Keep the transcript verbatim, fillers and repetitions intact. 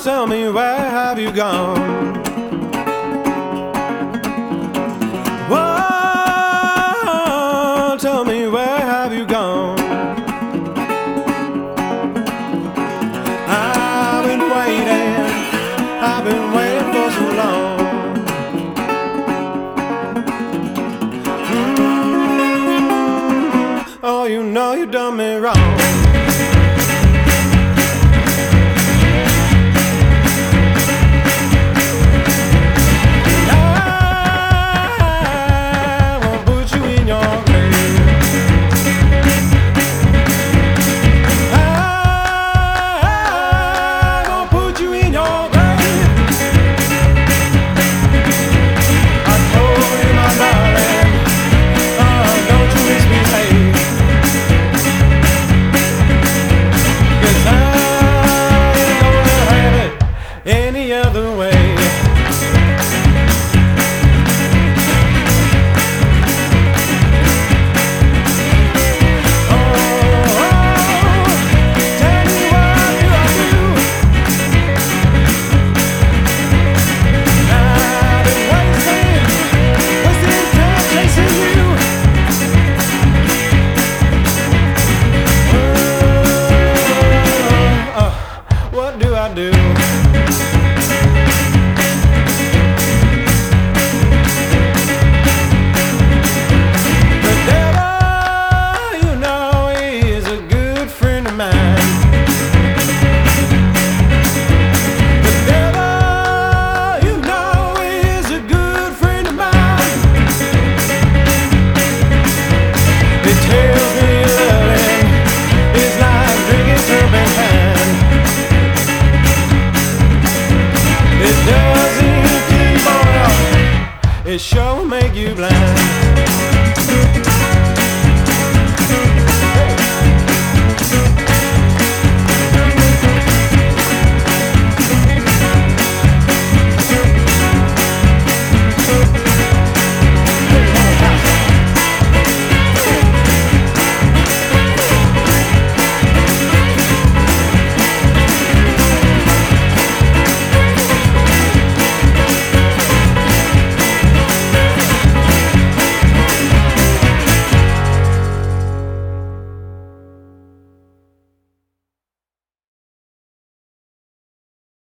tell me, where have you gone? Whoa, tell me, where have you gone? I've been waiting, I've been waiting for so long. Mm, oh, you know you done me wrong. Any other way. Oh, oh, tell me what do I do? I've been wasting, wasting time chasing you. Oh, oh, what do I do? It sure will make you blind.